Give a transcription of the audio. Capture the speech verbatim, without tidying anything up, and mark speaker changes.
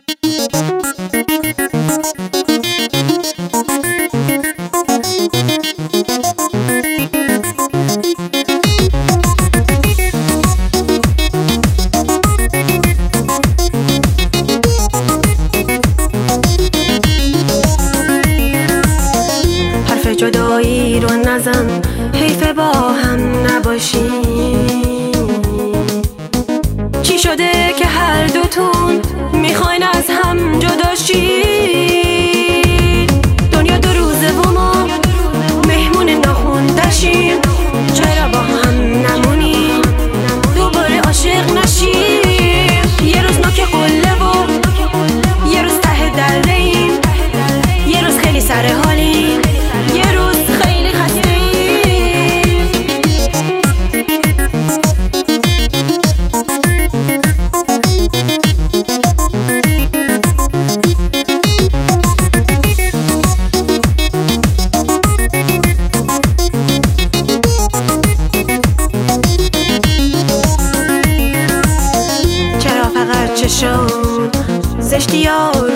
Speaker 1: جدایی رو نزن، حیف با هم نباشیم. چی شده که هر دوتون میخواین از هم جدا شید؟ دنیا دو روزه و ما مهمون ناخوندشیم. چرا با هم نمونیم دوباره عاشق نشیم؟ یه روز نوک قله و یه روز ته دره ایم، یه روز خیلی سر حالیم، یه روز خیلی خسته ایم. چرا فقط چشم زشتی ها